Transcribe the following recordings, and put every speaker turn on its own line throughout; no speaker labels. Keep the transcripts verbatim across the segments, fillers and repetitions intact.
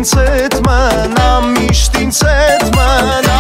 ինձ հետ մնա, միշտ ինձ հետ մնա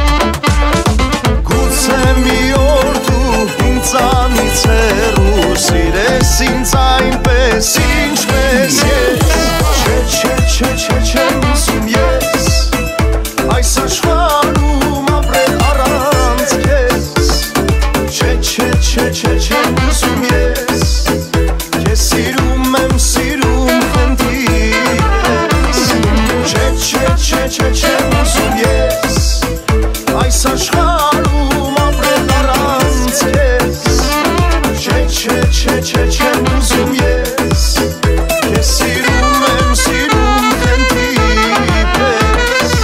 Գուցե մի օր դու ինձանից հեռու սիրես ինձ այնպես ինչպես ես Չէ, չէ, չէ, չէ, չեմ ուզում ես Այս աշխարհում ապրել առանց քեզ Չէ, չէ, չէ, չէ, չեմ ուզում ես Քեզ սիրում եմ, սիրում խնդիրես Չէ, չէ, չէ, չէ, չեմ ուզում ես Այս աշխարհում ապրել առանց քեզ Չէ, չէ, չէ, չէ, չեմ ուզում ես Քեզ սիրում եմ, սիրում խնդիրես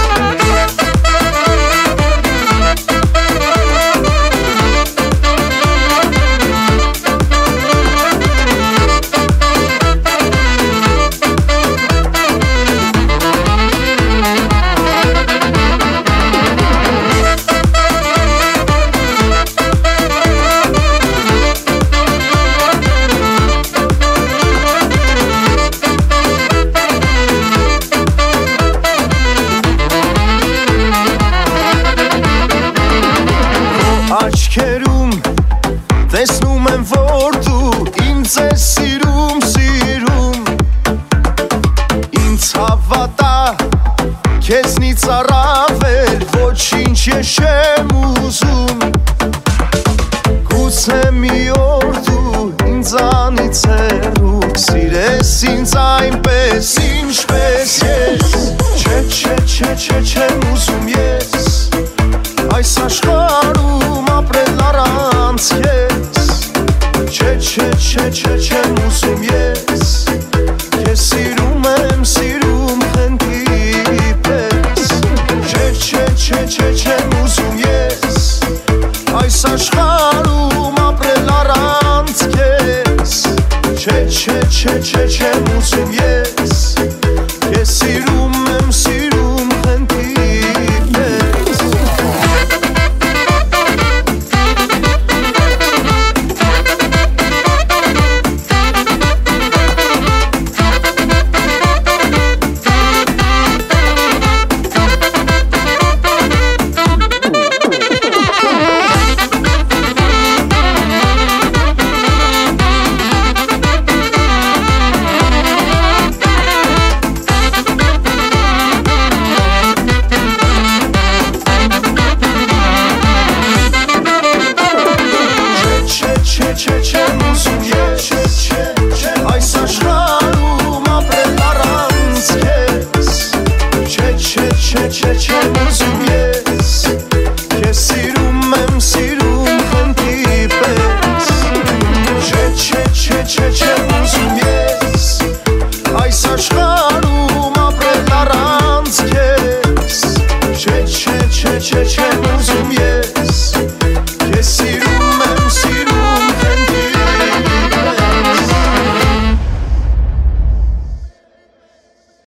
Աչքերում տեսնում եմ, որ դու ինձ ես սիրում, սիրում Ինձ հավատա, քեզնից առավել ոչինչ ես չեմ ուզում Գուցե մի օր դու ինձանից հեռու Սիրես ինձ այնպես, ինչպես ես Չէ, չէ, չէ, չէ, չեմ ուզում ես Այս աշխարհում ապրել առանց քեզ Չէ, չէ, չէ, չէ, չեմ ուզում ես Քեզ սիրում եմ, սիրում խնդրի պես Չէ, չէ, չէ, չէ, չեմ ուզում ես Այս աշխարհում ապրել առանց քեզ Չէ, չէ, չէ, չէ, չեմ ուզում ես Քեզ սիրում